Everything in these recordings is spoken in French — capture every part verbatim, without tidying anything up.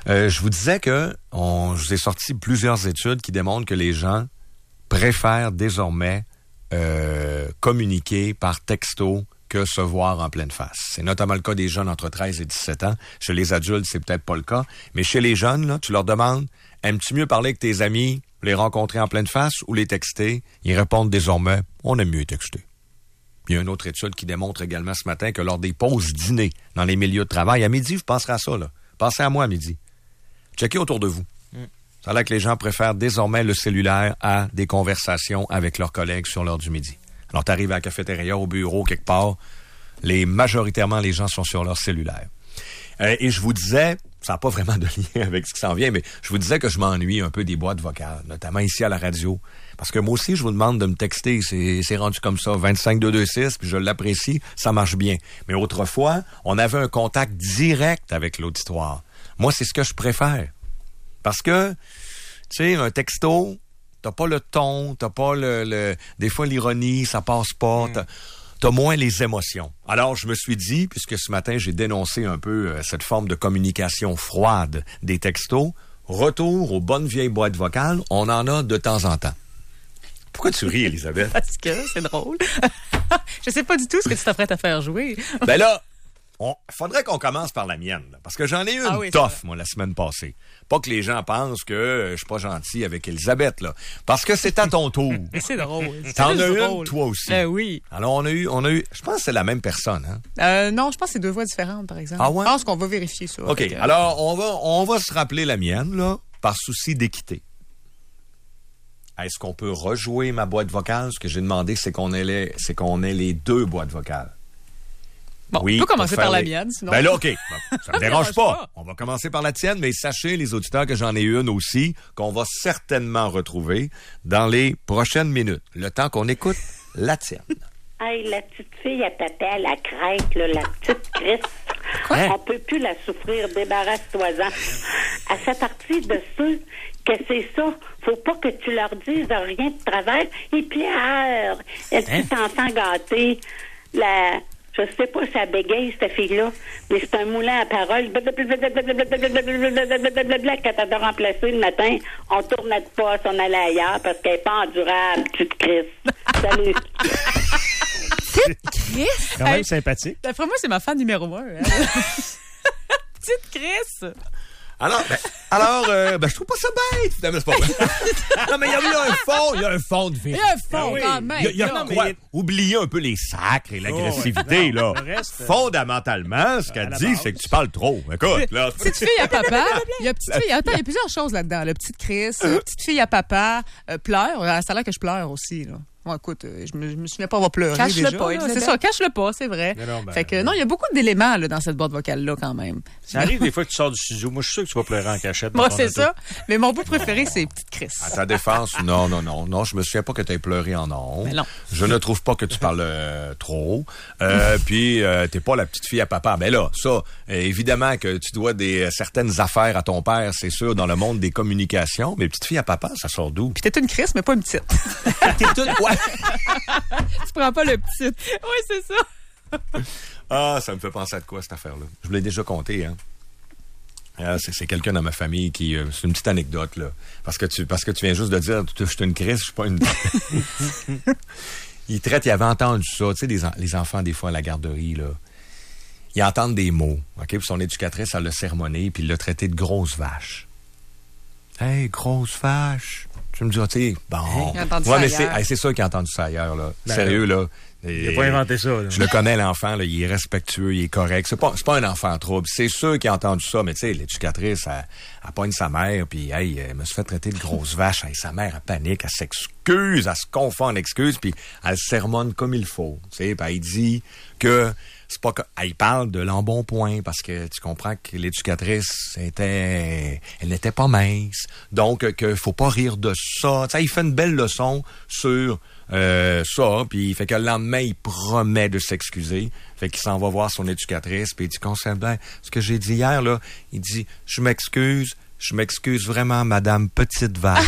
Euh, je vous disais que on, je vous ai sorti plusieurs études qui démontrent que les gens préfèrent désormais euh, communiquer par texto que se voir en pleine face. C'est notamment le cas des jeunes entre treize et dix-sept ans. Chez les adultes, c'est peut-être pas le cas. Mais chez les jeunes, là, tu leur demandes, aimes-tu mieux parler avec tes amis, les rencontrer en pleine face ou les texter? Ils répondent désormais, on aime mieux texter. Il y a une autre étude qui démontre également ce matin que lors des pauses dîner dans les milieux de travail, à midi, vous penserez à ça, là. Pensez à moi à midi. Checkez autour de vous. Mm. Ça a l'air que les gens préfèrent désormais le cellulaire à des conversations avec leurs collègues sur l'heure du midi. Alors, tu arrives à la cafétéria, au bureau, quelque part, les, majoritairement, les gens sont sur leur cellulaire. Euh, et je vous disais, ça n'a pas vraiment de lien avec ce qui s'en vient, mais je vous disais que je m'ennuie un peu des boîtes vocales, notamment ici à la radio. Parce que moi aussi, je vous demande de me texter. C'est, c'est rendu comme ça, vingt-cinq deux deux six, puis je l'apprécie, ça marche bien. Mais autrefois, on avait un contact direct avec l'auditoire. Moi, c'est ce que je préfère. Parce que, tu sais, un texto... T'as pas le ton, t'as pas le, le... Des fois, l'ironie, ça passe pas. Mm. T'as, t'as moins les émotions. Alors, je me suis dit, puisque ce matin, j'ai dénoncé un peu euh, cette forme de communication froide des textos, retour aux bonnes vieilles boîtes vocales, on en a de temps en temps. Pourquoi tu ris, Elisabeth? Parce que c'est drôle. Je sais pas du tout ce que tu t'apprêtes à faire jouer. Ben là, il faudrait qu'on commence par la mienne, là, parce que j'en ai eu une ah oui, toffe, moi, la semaine passée. Pas que les gens pensent que euh, je suis pas gentil avec Elisabeth, là. Parce que c'est à ton tour. Mais c'est drôle. C'est T'en as drôle. une, toi aussi. Euh, oui. Alors, on a eu, on a eu, je pense que c'est la même personne, hein? Euh, non, je pense que c'est deux voix différentes, par exemple. Ah ouais? Je pense qu'on va vérifier ça. OK. Avec, euh... Alors, on va, on va se rappeler la mienne, là, par souci d'équité. Est-ce qu'on peut rejouer ma boîte vocale? Ce que j'ai demandé, c'est qu'on ait les, c'est qu'on ait les deux boîtes vocales. Bon, oui, on peut commencer par la les... mienne, sinon. Ben là, OK. Bon, ça me dérange pas. pas. On va commencer par la tienne, mais sachez, les auditeurs, que j'en ai une aussi, qu'on va certainement retrouver dans les prochaines minutes. Le temps qu'on écoute la tienne. Hey, la petite fille à papa, à la crête, là, la petite Chris. Quoi? On peut plus la souffrir, débarrasse-toi-en. Elle fait partie de ceux que c'est ça. Faut pas que tu leur dises rien de travers. Ils pleurent. Le petit hein? enfant gâté. La... Je sais pas si elle bégaye, cette fille-là, mais c'est un moulin à parole. Quand elle t'a remplacé le matin, on tournait de pas, on allait ailleurs parce qu'elle n'est pas endurable, petite Chris. Salut. Petite Chris? Quand même hey, sympathique. D'après moi, c'est ma fan numéro un. Hein? Petite Chris. Alors, ben, alors euh, ben, je trouve pas ça bête. Non, mais c'est pas vrai. Non, mais il y, y a un fond, il y a un fond de vie. Il y a un fond, ah oui. Quand même. Il y a, y a non, quoi? Mais... Oubliez un peu les sacres et l'agressivité, oh, là. Reste... Fondamentalement, ce qu'elle dit, c'est que tu parles trop. Écoute, là. Petite fille à papa. Il y a petite fille. Attends, il y a plusieurs choses là-dedans. La petite Chris, euh. petite fille à papa, euh, pleure. Ça a l'air que je pleure aussi, là. Bon, écoute, je me, je me souviens pas avoir pleuré cache déjà. Le pas, là, c'est ça, cache-le pas, c'est vrai. Non, ben, fait que non, il y a beaucoup d'éléments là, dans cette boîte vocale-là quand même. Ça arrive des fois que tu sors du studio. Moi, je suis sûr que tu vas pleurer en cachette. Moi, c'est ça. Mais mon bout préféré, c'est Petite Chris. À ta défense, non, non, non. Non, je me souviens pas que tu aies pleuré en ondes. Mais non. Je ne trouve pas que tu parles euh, trop. Euh, puis, euh, t'es pas la petite fille à papa. Mais là, ça, euh, évidemment que tu dois des certaines affaires à ton père, c'est sûr, dans le monde des communications. Mais petite fille à papa, ça sort d'où? Puis t'es une Chris, mais pas une petite. T'es toute... Ouais. Tu prends pas le petit. Oui, c'est ça. Ah, ça me fait penser à de quoi, cette affaire-là? Je vous l'ai déjà compté, hein? Ah, c'est, c'est quelqu'un dans ma famille qui... Euh, c'est une petite anecdote, là. Parce que tu, parce que tu viens juste de dire, je suis une Chris, je suis pas une... Il traite, il avait entendu ça. Tu sais, les, en, les enfants, des fois, à la garderie, là, ils entendent des mots, OK? Puis son éducatrice, elle l'a sermonné, puis il l'a traité de grosse vache. Hey, grosse vache! Je me dis, ah, tu sais, bon. Ouais, mais c'est, hey, c'est sûr qu'il a entendu ça ailleurs, là. Ben, Sérieux, là. Il n'a pas inventé ça, là. Je le connais, l'enfant, là. Il est respectueux, il est correct. C'est pas, c'est pas un enfant trouble. C'est sûr qu'il a entendu ça, mais tu sais, l'éducatrice, elle, elle pogne sa mère, puis, hey, elle me se fait traiter de grosse vache. Hey, sa mère, elle panique, elle s'excuse, elle se confond en excuses, puis elle sermonne comme il faut. Tu sais, puis elle dit que, c'est pas que, elle parle de l'embonpoint parce que tu comprends que l'éducatrice était, elle n'était pas mince. Donc, que faut pas rire de ça. Tu sais, il fait une belle leçon sur, euh, ça. Puis, fait que le lendemain, il promet de s'excuser. Fait qu'il s'en va voir son éducatrice. Puis il dit, concernant ce que j'ai dit hier, là, il dit, je m'excuse. Je m'excuse vraiment, madame petite vache.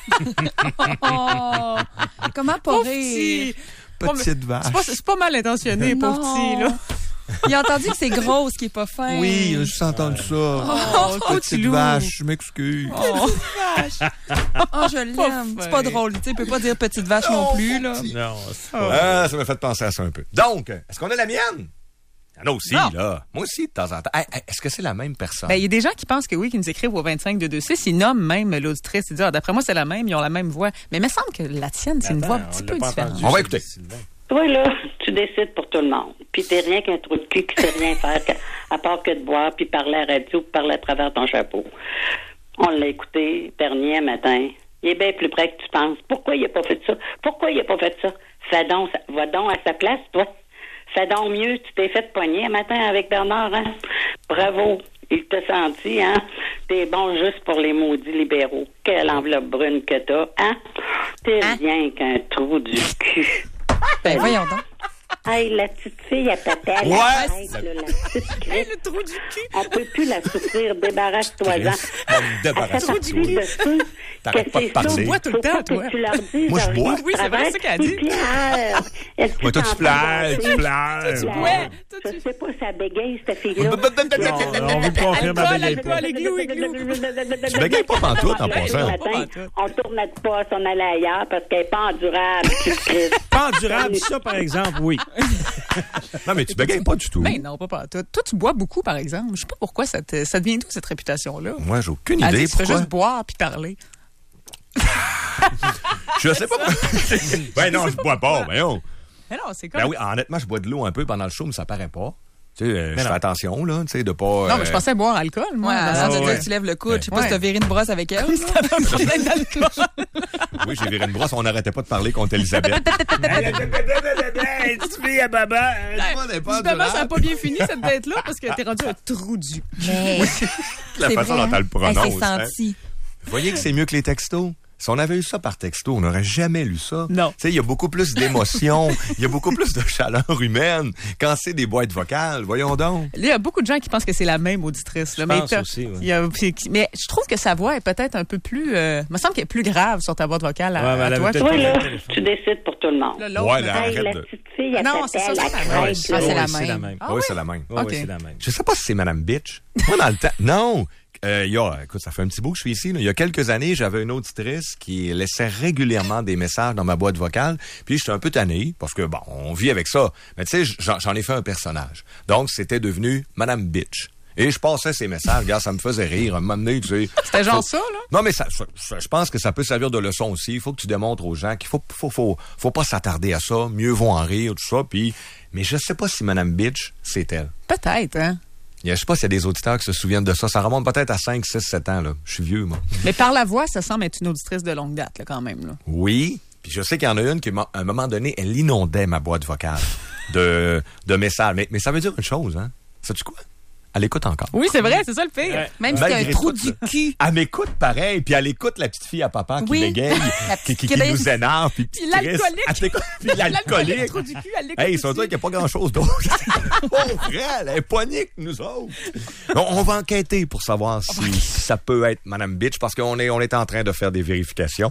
Oh, comment pas rire? Petite vache. C'est pas, c'est pas mal intentionné, pauvre petit, là. Il a entendu que c'est grosse, qui est pas fin. Oui, j'ai juste entendu ça. Oh, petite loup. vache, je m'excuse. Oh, vache. Oh, je l'aime. C'est pas drôle. Tu sais, il peut pas dire petite vache non plus, là. Non, c'est pas... Ah, ça m'a fait penser à ça un peu. Donc, est-ce qu'on a la mienne? Il y en a aussi, Non. là. Moi aussi, de temps en temps. Hey, hey, est-ce que c'est la même personne? Ben, il y a des gens qui pensent que oui, qui nous écrivent au vingt-cinq deux deux six. Ils nomment même l'auditrice. Ils disent, ah, d'après moi, c'est la même. Ils ont la même voix. Mais il me semble que la tienne, c'est une voix un petit peu différente. On va écouter. Toi, là, tu décides pour tout le monde. Puis t'es rien qu'un trou de cul qui sait rien faire que- à part que de boire, puis parler à la radio, puis parler à travers ton chapeau. On l'a écouté, dernier matin. Il est bien plus près que tu penses. Pourquoi il a pas fait ça? Pourquoi il a pas fait ça? Fais donc, va donc à sa place, toi. Fais donc mieux. Tu t'es fait pogner un matin avec Bernard, hein? Bravo. Il t'a senti, hein? T'es bon juste pour les maudits libéraux. Quelle enveloppe brune que t'as, hein? T'es Hein? rien qu'un trou du cul. Ben, voyons donc. Hey, la petite fille à papa, la Ouais. crête, là, la petite crête. Le trou du cul. On peut plus la souffrir. Débarrasse-toi-en. On me À débarrasse cette partie de ceux que T'arrêtes pas de c'est parler. ça, Tu bois tout le faut temps, pas toi. que tu leur dises Moi, je rien bois. du Oui, c'est vrai, travers. c'est ce qu'elle a dit. Tu pleures. Est-ce que Ouais, toi, tu t'entends pleures, danser? tu pleures. Tu bois. pleures. Toi, Je tu- sais pas, ça bégaye, cette fille-là. Non, on veut pas offrir ma Alcool, belle alcool, igloo, igloo. Tu bégayes pas pantoute en passant. Le matin, on tourne notre pas, on allait ailleurs parce qu'elle est pas endurable. petite Christ. Pas endurable, ça, par exemple, oui. Non, mais tu bégayes pas du tout. Ben non, pas pas toi. Toi, tu bois beaucoup, par exemple. Je sais pas pourquoi ça te, ça devient d'où cette réputation-là. Moi, j'ai aucune Elle idée dit, tu fais pourquoi. juste boire puis parler. Je sais pas pourquoi. Ben non, je bois pas, voyons. Mais non, c'est comme. Ben oui, honnêtement, je bois de l'eau un peu pendant le show, mais ça paraît pas. Tu sais, euh, je non. fais attention, là, tu sais, de pas... Non, mais euh, je pensais boire alcool, moi. Ouais, dans dans le le sens sens de de dire- tu lèves le coude. Je sais pas Ouais. si t'as viré une brosse avec elle. T'avais un problème d'alcool. Oui, j'ai viré une brosse, on n'arrêtait pas de parler contre Elisabeth. Tu fille à baba. Justement, ça n'a pas bien fini, cette bête-là, parce que t'es rendu un trou du cul. Mais La c'est façon vrai, dont elle le hein? Elle prononce. s'est hein. sentie. Vous voyez que c'est mieux que les textos? Si on avait eu ça par texto, on n'aurait jamais lu ça. Non. Tu sais, il y a beaucoup plus d'émotions, il y a beaucoup plus de chaleur humaine quand c'est des boîtes vocales. Voyons donc. Là, il y a beaucoup de gens qui pensent que c'est la même auditrice. Là, Je mais pense t'as- aussi, ouais. il y a- puis- mais je trouve que sa voix est peut-être un peu plus... Euh, il me semble qu'elle est plus grave sur ta boîte vocale à, Ouais, mais elle à avait toi. peut-être Toi, pas là, le téléphone. tu décides pour tout le monde. Là, l'autre, Ouais, là, là, Hey, arrête la de- petite fille à Non, papa, c'est ça, la c'est la même. crête, Ah, là. c'est la Oui, c'est la même. même. Ah oui, oui? c'est la même. Oui, Ok. oui, c'est la même. Je sais pas si c'est Madame Bitch. Moi, dans le temps... Non! Euh, il y a, écoute, ça fait un petit bout que je suis ici. Là. Il y a quelques années, j'avais une auditrice qui laissait régulièrement des messages dans ma boîte vocale. Puis j'étais un peu tanné, parce que, bon, on vit avec ça. Mais tu sais, j'en, j'en ai fait un personnage. Donc, c'était devenu Madame Bitch. Et je passais ces messages, regarde, ça me faisait rire. Un moment donné, tu sais... C'était genre faut- ça, là? Non, mais ça, ça- ça- je pense que ça peut servir de leçon aussi. Il faut que tu démontres aux gens qu'il faut, faut, faut, faut pas s'attarder à ça. Mieux vaut en rire, tout ça. Puis, mais je sais pas si Madame Bitch, c'est elle. Peut-être, hein? Il y a- Je sais pas s'il y a des auditeurs qui se souviennent de ça. Ça remonte peut-être à cinq, six, sept ans, là. Je suis vieux, moi. Mais par la voix, ça semble être une auditrice de longue date, là, quand même. Là. Oui. Puis je sais qu'il y en a une qui, à un moment donné, elle inondait ma boîte vocale de, de messages. Mais, mais ça veut dire une chose, hein. Sais-tu quoi? Elle écoute encore. Oui, c'est vrai, c'est ça le pire. Ouais. Même si t'as un Malgré trou tout, du là. cul. Elle m'écoute pareil, puis elle écoute la petite fille à papa qui Oui. bégaye, La qui, petite qui, qui qui nous énerve, puis Puis l'alcoolique. Elle t'écoute, puis L'alcoolique, l'alcoolique. trou du cul, elle l'écoute Hey, ils sont aussi. dire qu'il n'y a pas grand-chose d'autre. Oh, vrai, elle est poignée que nous autres. On, on va enquêter pour savoir si ça peut être Madame Bitch, parce qu'on est, on est en train de faire des vérifications.